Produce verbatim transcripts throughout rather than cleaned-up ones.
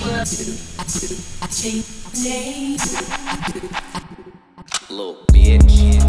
Little bitch.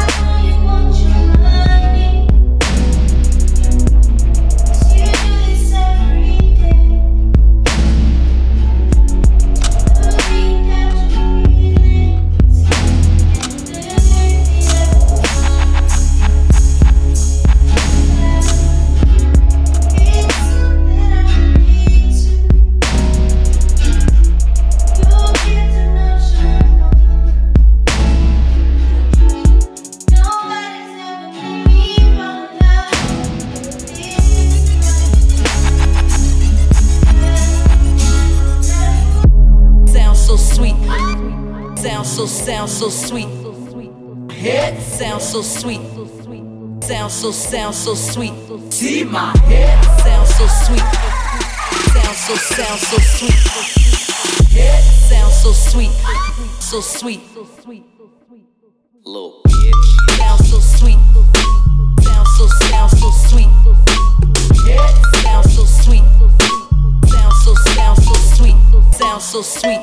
Sounds so, sounds so sweet. Head sounds so sweet. Sounds so, sounds so sweet. See my head sounds so sweet. Sounds so, sounds so sweet. Head sounds so sweet. So sweet. Little bitch. Sounds so sweet. Sounds so, sounds so sweet. Head sounds so sweet. Sounds so, sounds so sweet. Sounds so sweet.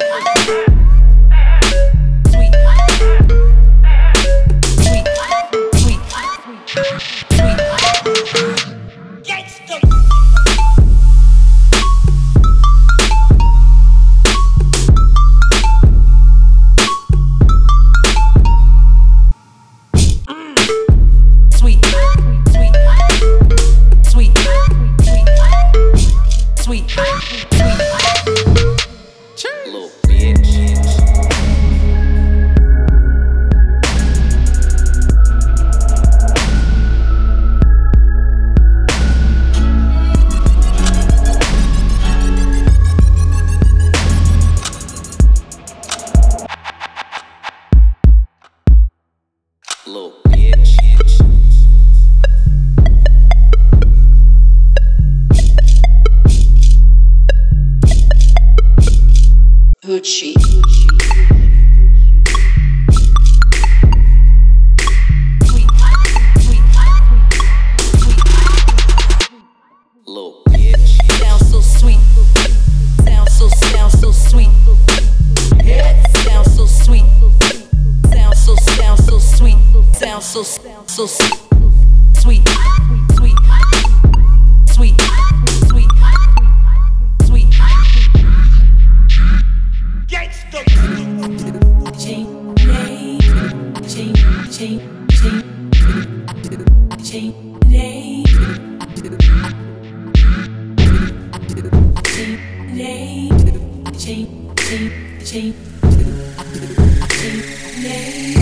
Little bitch. Hoochie. Little bitch. Sounds so sweet. Sounds so, sounds so sweet. Head sounds so sweet. Sounds so, sounds so sweet. Sounds so, so sweet. Sweet. Sweet. Sweet. Sweet. Sweet. Gangsta. Chain, chain, chain, chain, chain, chain, chain. Chain, chain, chain, chain.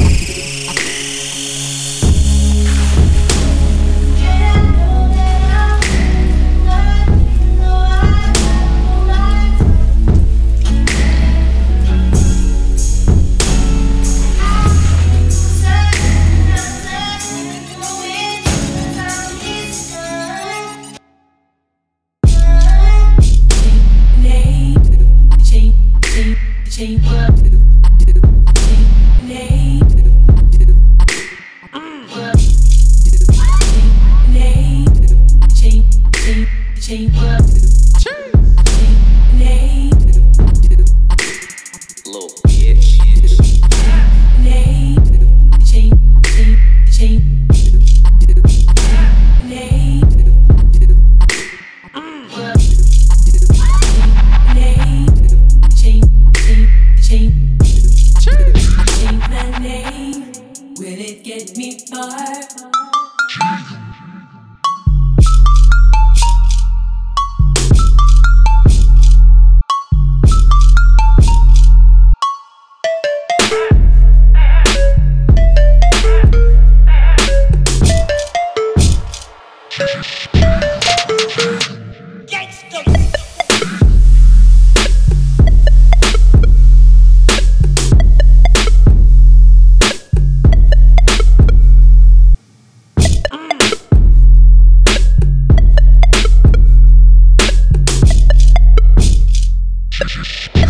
Will it get me far? You